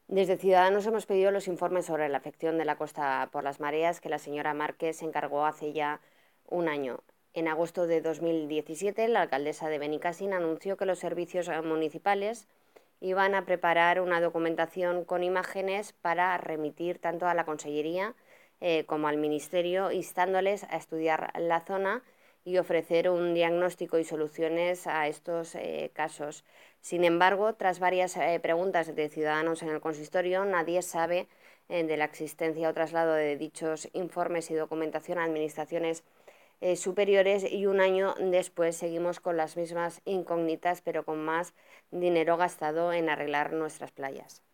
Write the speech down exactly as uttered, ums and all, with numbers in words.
Desde Ciudadanos hemos pedido los informes sobre la afección de la costa por las mareas que la señora Márquez se encargó hace ya un año. En agosto de dos mil diecisiete, la alcaldesa de Benicàssim anunció que los servicios municipales iban a preparar una documentación con imágenes para remitir tanto a la Consellería eh, como al Ministerio, instándoles a estudiar la zona y ofrecer un diagnóstico y soluciones a estos eh, casos. Sin embargo, tras varias eh, preguntas de ciudadanos en el consistorio, nadie sabe eh, de la existencia o traslado de dichos informes y documentación a administraciones eh, superiores, y un año después seguimos con las mismas incógnitas, pero con más dinero gastado en arreglar nuestras playas.